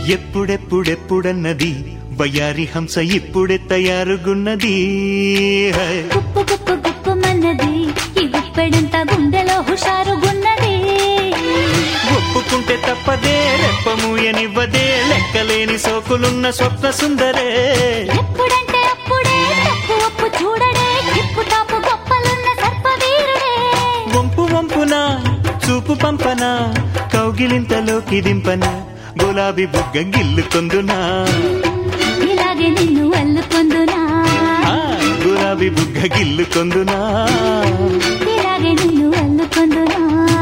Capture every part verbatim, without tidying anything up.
ఎప్పుడెప్పుడెప్పుడన్నది వయ్యారి హంస ఇప్పుడే తయారుగున్నది. గుప్పు గుప్పు గుప్పు మన్నది ఈ గుప్పెడంతా గుండెలో హుషారుగున్నది. ఒప్పుకుంటే తప్పదే రెప్పమూయనివ్వదే లెక్కలేని సోకులున్న స్వప్న సుందరే. ఎప్పుడంటే అప్పుడే తప్పు ఒప్పు చూడడే గిప్పు తాపు గొప్పలున్న సర్పవీరుడే. వంపు వంపున చూపు పంపన కౌగిలింతలోకి దింపన గులాబీ బుగ్గ గిల్లుకొందునా ఇలాగే నిన్ను అల్లుకొందునా. గులాబీ బుగ్గ గిల్లుకొందునా ఇలాగే నిన్ను అల్లుకొందునా.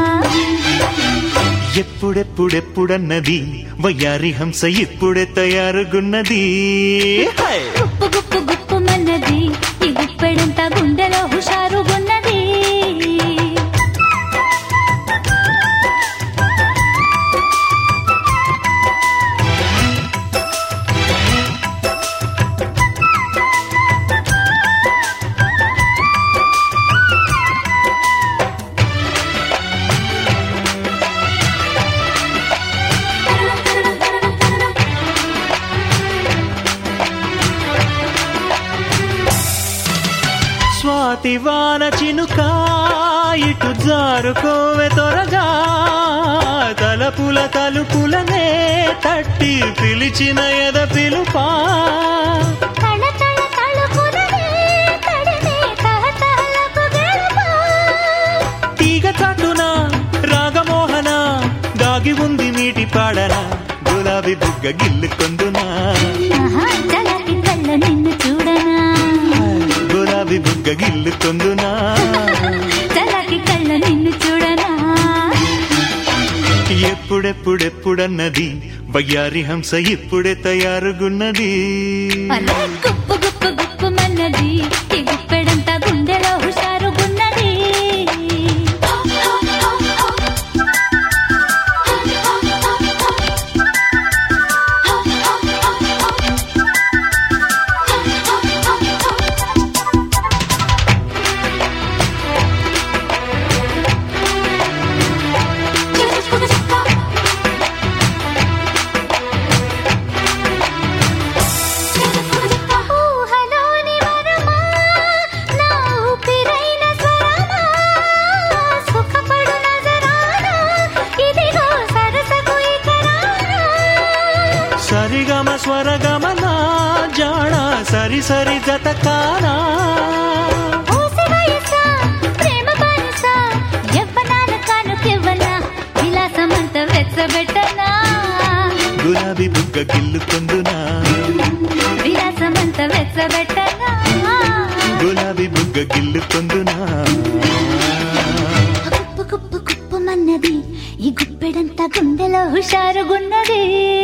ఎప్పుడెప్పుడెప్పుడన్నది వయ్యారి హంస ఇప్పుడే తయారుగున్నది. గుప్పు గుప్పు గుప్పు మన్నది ఈ గుప్పెడంతా గుండెలో హుషారుగున్నది. స్వాతివాన చినుక ఇటు జారుకోవె త్వరగా తలపుల తలుపులనే తట్టి పిలిచిన ఎద పిలుపా. తీగ చాటున రాగమోహన దాగి ఉంది నీటి పాడన గులాబీ బుగ్గ గిల్లుకొందునా నిన్ను చూడనా గులాబీ బుగ్గ గిల్లుకొందునా చలాకి కళ్ళ నిన్ను చూడనా. ఎప్పుడెప్పుడెప్పుడన్నది వయ్యారి హంస ఇప్పుడే తయారుగున్నది. గుప్పు గుప్పు గుప్పు మన్నది ఈ గుప్పెడంతా గుండెలో హుషారుగున్నది. సరిగమ స్వరగమన జాణ సరి సరి జతకానా. ప్రేమ బానిస యవ్వనాల కానుకెవ్వనా విలాసమంత వెచ్చబెట్టనా గులాబీ బుగ్గ గిల్లుకొందునా విలాసమంత వెచ్చబెట్టనా గులాబీ బుగ్గ గిల్లుకొందునా. గుప్పు గుప్పు గుప్పు మన్నది ఈ గుప్పెడంతా గుండెలో హుషారుగున్నది.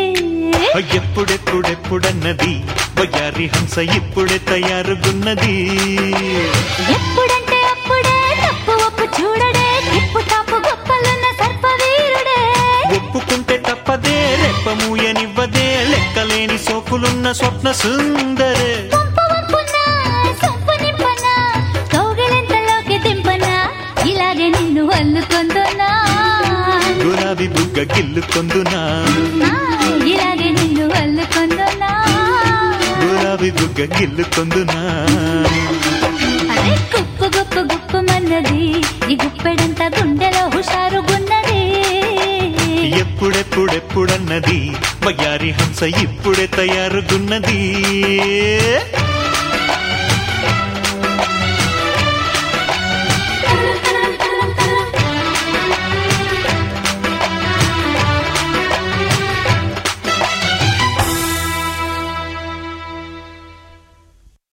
ఎప్పుడెప్పుడెప్పుడన్నది వయ్యారి హంస ఇప్పుడే తయారుగున్నది. ఎప్పుడంటే అప్పుడే తప్పు ఒప్పు చూడడే గిప్పు తాపు గొప్పలున్న సర్పవీరుడే. ఒప్పుకుంటే తప్పదే రెప్పమూయనివ్వదే లెక్కలేని సోకులున్న స్వప్న సుందరే. వంపు వంపున సొంపు నింపన కౌగిలింతలోకి దింపన ఇలాగే నిన్ను అల్లుకొందునా గులాబీ బుగ్గ గిల్లుకొందునా ఇలాగే నిన్ను అల్లుకొందునా గులాబీ బుగ్గ గిల్లుకొందునా. అదే గుప్పు గుప్పు గుప్పు మన్నది ఈ గుప్పెడంతా గుండెలో హుషారుగున్నది. ఎప్పుడెప్పుడెప్పుడన్నది వయ్యారి హంస ఇప్పుడే తయారుగున్నది.